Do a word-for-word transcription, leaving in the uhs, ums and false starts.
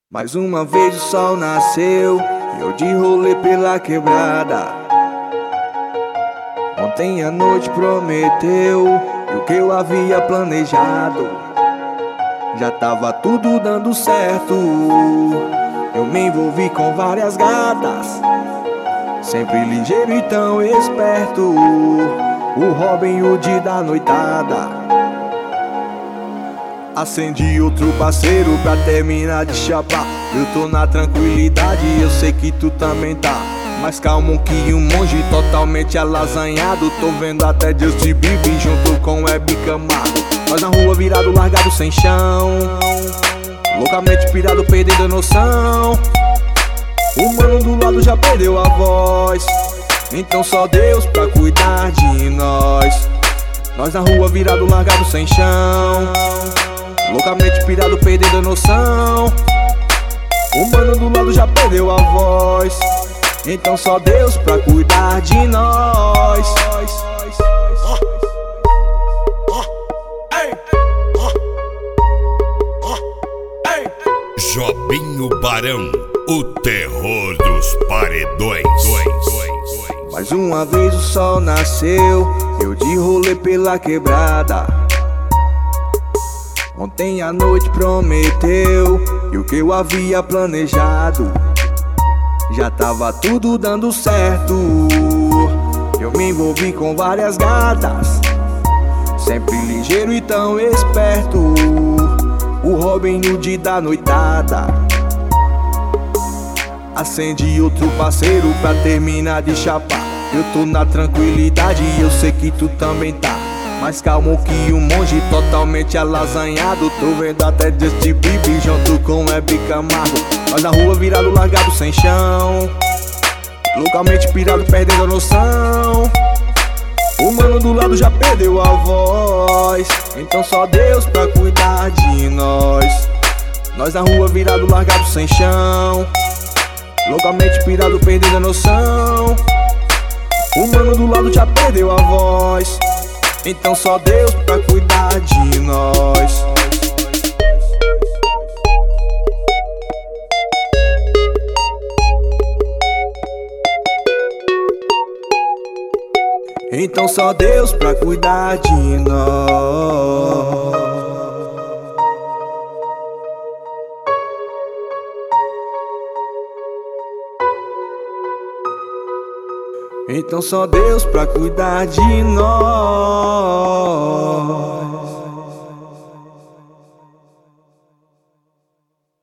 Mais uma vez o sol nasceu e eu de rolê pela quebrada. Ontem a noite prometeu e o que eu havia planejado já tava tudo dando certo. Eu me envolvi com várias gatas, sempre ligeiro e tão esperto, o Robin Hood da noitada. Acendi outro parceiro pra terminar de chapar. Eu tô na tranquilidade, eu sei que tu também tá. Mais calmo que um monge, totalmente alasanhado. Tô vendo até Justin Bieber junto com Hebe Camargo. Nós na rua virado, largado sem chão, loucamente pirado, perdendo a noção. O mano do lado já perdeu a voz, então só Deus pra cuidar de nós. Nós na rua virado, largado sem chão, loucamente pirado, perdendo a noção. O mano do lado já perdeu a voz, então só Deus pra cuidar de nós. Jobinho Barão, o terror dos paredões. Mais uma vez o sol nasceu, eu de rolê pela quebrada. Ontem a noite prometeu e o que eu havia planejado já tava tudo dando certo. Eu me envolvi com várias gatas, sempre ligeiro e tão esperto, o Robin Hood da noitada. Acendi outro parceiro pra terminar de chapar. Eu tô na tranquilidade e eu sei que tu também tá. Mais calmo que um monge, totalmente alasanhado. Tô vendo até Justin Bieber junto com Hebe Camargo. Nós na rua virado, largado sem chão, loucamente pirado, perdendo a noção. O mano do lado já perdeu a voz, então só Deus pra cuidar de nós. Nós na rua virado, largado sem chão, loucamente pirado, perdendo a noção. O mano do lado já perdeu a voz, então só Deus pra cuidar de nós. Então só Deus pra cuidar de nós. Então só Deus pra cuidar de nós.